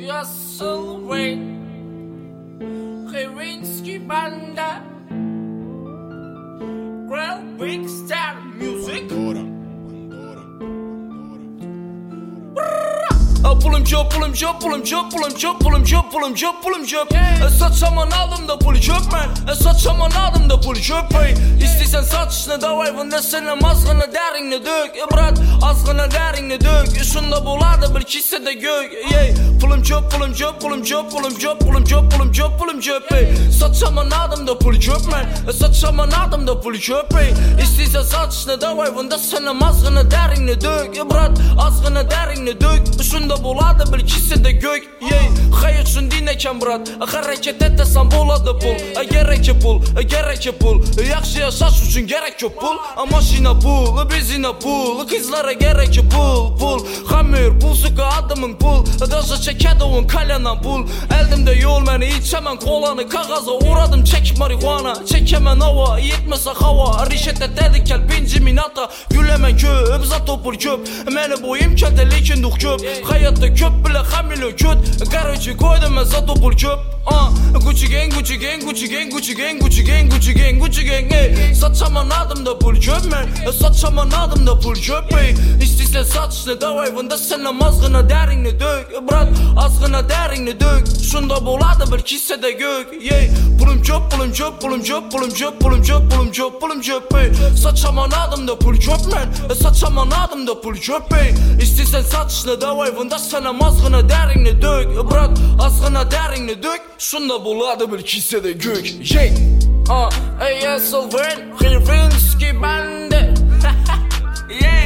Yasıl Wayne Khairinski bende Real Big Star Music Pulum çöp, pulum çöp, pulum çöp, pulum çöp, pulum çöp, pulum çöp, pulum çöp. Saçamın aldım pulu çöp ben. Saçamın aldım pulu çöp bey. İstesen saçını davay bunda senin azgını derini dök. Brat azgını derini dök. Şunda buladı bir kisse de gök. Pulum çöp, pulum çöp, pulum çöp, pulum çöp, pulum çöp, pulum çöp, pulum çöp bey. Saçamın aldım pulu çöp ben. Saçamın aldım pulu çöp bey. İstesen saçını davay bunda senin azgını derini dök. Brat azgını derini dök. Şunda buladı bir kisse de gök. Hayat şun dinleken brat. Hareket etesen buladı pul. Gerek pul, gerek pul. Yaxşı yaşaş üçün gerek yok pul. Maşina pul, bezina pul. Kızlara gerek pul. Hamir pul, sıkı adımın pul. Daşı çekedi on kalyanan pul. Eldimde yol beni içemem kolanı. Kağaza uğradım çek marihuana. Çekemem hava, yetmese hava. Rişette dedik kel pincimin ata. Gülemen köp, za topul köp. Meni boyum kelte lekin duk köp. Hayatta köp bile hamile köt. Garıcı koydum ben za topul köp. Gucci gang, Gucci gang, Gucci gang, Gucci gang, Gucci gang, Gucci gang, Gucci gang. Saçamın adımda pul köp men. Saçamın adımda pul köp bey. İstisen saçını davay bunda senin azgına derini dök. Brat azgına derini dök. Şunda buladı bir kisse de gök. Pulum çöp, pulum çöp, pulum çöp, pulum çöp, pulum çöp, pulum çöp, pulum çöp bey. Saçamın adımda pul köp men. Saçamın adımda pul köp bey. İstisen saçını davay bunda senin azgına derini dök. Brat azgına derini dök. Şunda buladı bir kisse de gök. Yasıl Wayne Khairinski bende.